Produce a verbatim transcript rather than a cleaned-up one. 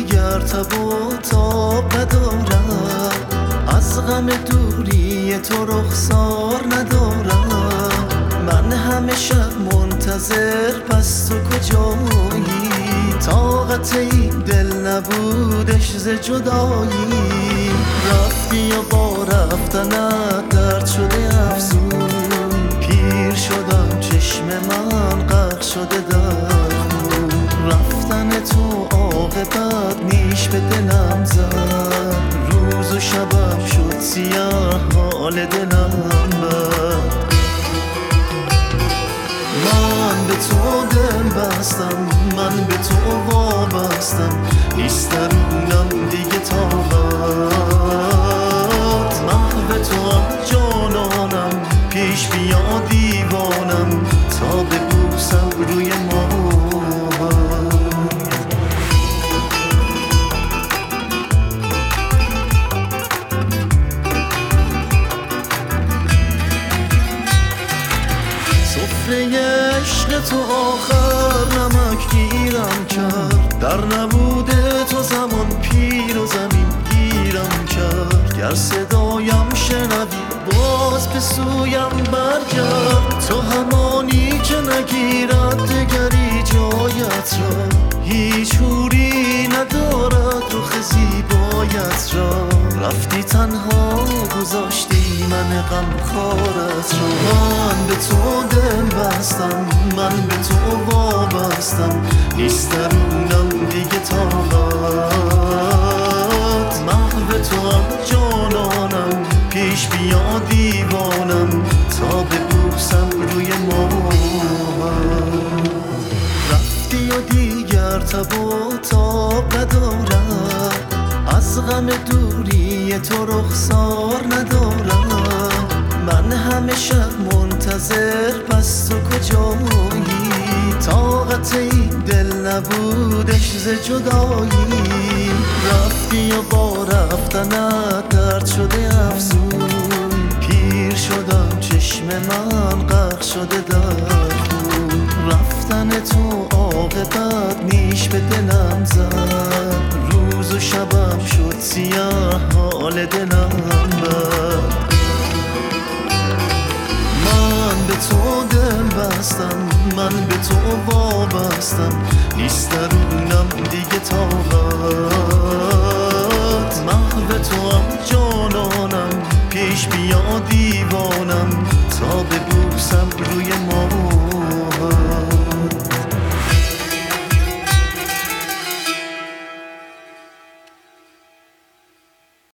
دیگر تب و تاب ندارم، از غم دوری تو رخسار ندارم. من همه شب منتظر، پس تو کجایی؟ طاقت این دل نبودش ز جدایی. رفتی و با رفتنت درد شده افزون، پیر شدم چشم من غرق شده در خون. رفتن تو عاقبت نیش به دلم زد، روز و شبم شد سیاه حال دلم بد. من به تو دل بستم، من به تو وابستم، نیست درونم دیگه طاقت. محو تو هم جانانم، پیش بیا دیوانم تا ببوسم روی ما. عشق تو آخر نمک گیرم کرد، در نبود تو زمان پیر و زمین گیرم کرد. گر صدایم شنوی باز به سویم برگرد، تو همانی که نگیرد دگری جایت را. هیچ حوری ندارد رخ زیبایت را، رفتی تنها گذاشتی من غمخوارت را. من به تو دل بستم، من به تو وابستم، نیست درونم دیگه طاقت. محو تو هم جانانم، پیش بیا دیوانم تا ببوسم روی ما. رفتی و دیگر تب و تاب ندارم، از غم دوری تو رخسار ندارم. من همه شب منتظر، پس تو کجایی؟ طاقت این دل نبودش ز جدایی. رفتی و با رفتنت درد شده افزون، پیر شدم چشم من غرق شده در خون. رفتن تو عاقبت نیش به دلم زد، روز و شبم شد سیاه حال دلم بد. من به تو دل بستم، من به تو وابستم، نیست درونم دیگه طاقت.